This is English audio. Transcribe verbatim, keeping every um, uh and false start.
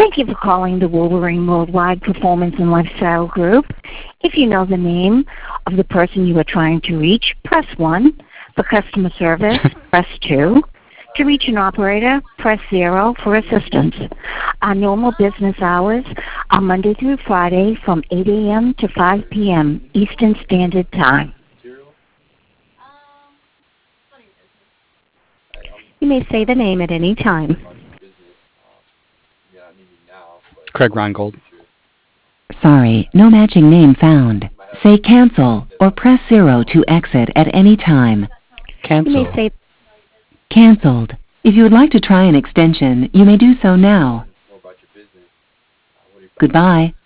Thank you for calling the Wolverine Worldwide Performance and Lifestyle Group. If you know the name of the person you are trying to reach, press one. For customer service, press two. To reach an operator, press zero for assistance. Our normal business hours are Monday through Friday from eight a.m. to five p.m. Eastern Standard Time. You may say the name at any time. Craig Reingold. Sorry, no matching name found. Say cancel or press zero to exit at any time. Cancel. You may say Cancelled. If you would like to try an extension, you may do so now. Goodbye.